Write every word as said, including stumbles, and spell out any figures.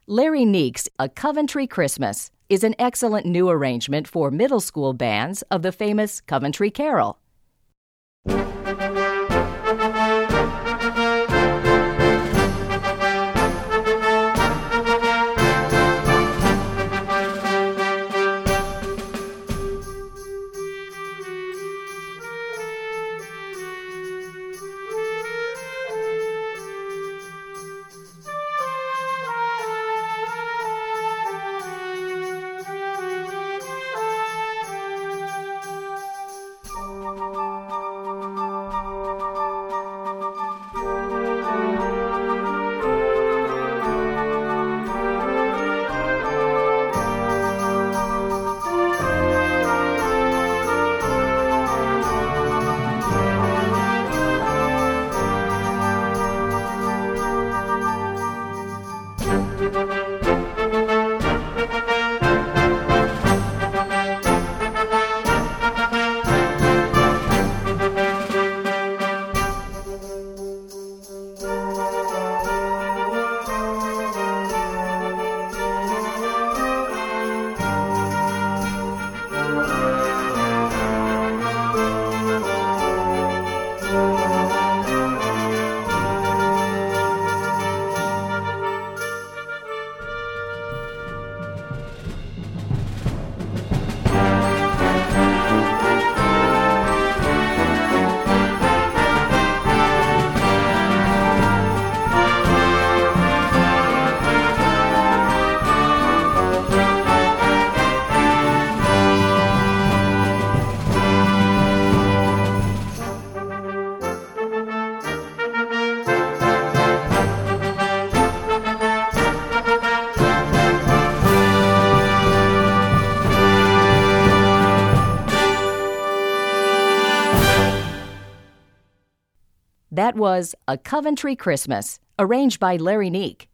Larry Neek's A Coventry Christmas is an excellent new arrangement for middle school bands of the famous Coventry Carol. That was A Coventry Christmas, arranged by Larry Neek.